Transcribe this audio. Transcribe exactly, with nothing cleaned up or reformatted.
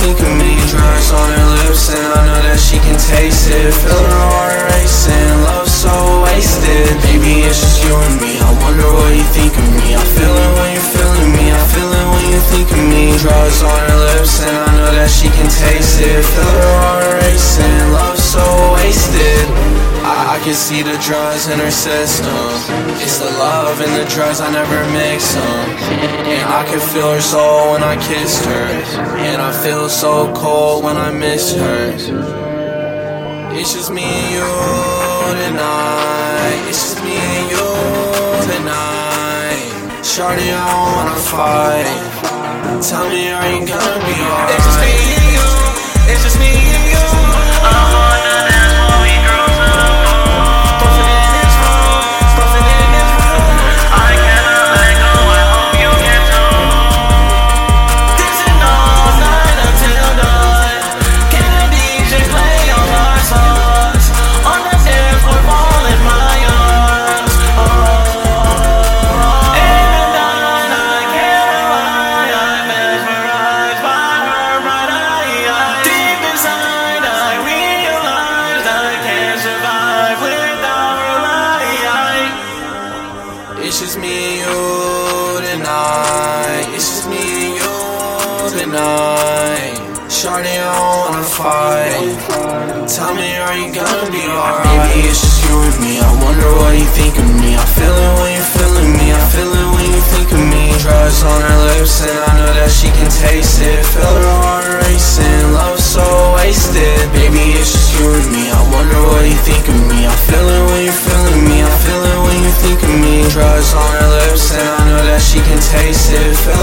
think of me. Drugs on her lips and I know that she can taste it. Feel her heart racing, love so wasted. Baby, it's just you and me, I wonder what you think of me. I feel it when you're feeling me, I feel it when you think of me. Drugs on her lips and I know that she can taste it. Feel her heart racing, love so wasted. I, I can see the drugs in her system. It's the love and the drugs, I never mix them. And I can feel her soul when I kissed her. And I feel so cold when I miss her. It's just me and you tonight. It's just me and you tonight. Shawty, I don't wanna fight. Tell me, are you gonna be alright? It's just me and you. It's just me and you. I'm on the dance floor, we cruising along. Posted in this room, posted in this room. I cannot let go, I hope you can too. Dancing all night until dawn. Can the D J play all our songs? On the dance floor, fall in my arms. Oh, in the night, I can't lie. I'm mesmerized by her bright eyes. Deep inside, I realize I can't survive without her light. It's just me and you tonight. It's just me and you tonight. Shawty, I don't wanna fight. Tell me, are you gonna be alright? Baby, it's just you and me, I wonder what you think of me. I feel it when you're feeling me, I feel it when you think of me. Drugs on her lips and I know that she can taste it. Feel her heart racing, love so wasted. Baby, it's just you and me, I wonder what you think of me. I feel it when you're feeling me, I feel it when you think of me. Drugs on her lips and I know that she can taste it. Feel